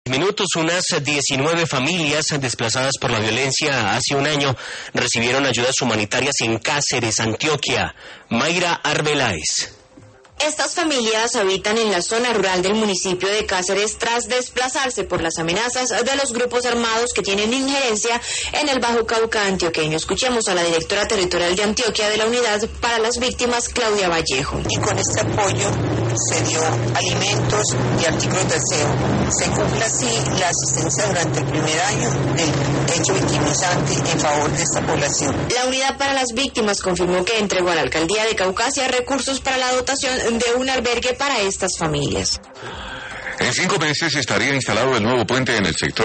Minutos, unas 19 familias desplazadas por la violencia hace un año recibieron ayudas humanitarias en Cáceres, Antioquia. Mayra Arbeláez. Estas familias habitan en la zona rural del municipio de Cáceres tras desplazarse por las amenazas de los grupos armados que tienen injerencia en el Bajo Cauca antioqueño. Escuchemos a la directora territorial de Antioquia de la Unidad para las Víctimas, Claudia Vallejo. Y con este apoyo se dio alimentos y artículos de aseo. Se cumple así la asistencia durante el primer año del hecho victimizante en favor de esta población. La Unidad para las Víctimas confirmó que entregó a la Alcaldía de Caucasia recursos para la dotación de un albergue para estas familias. En 5 meses estaría instalado el nuevo puente en el sector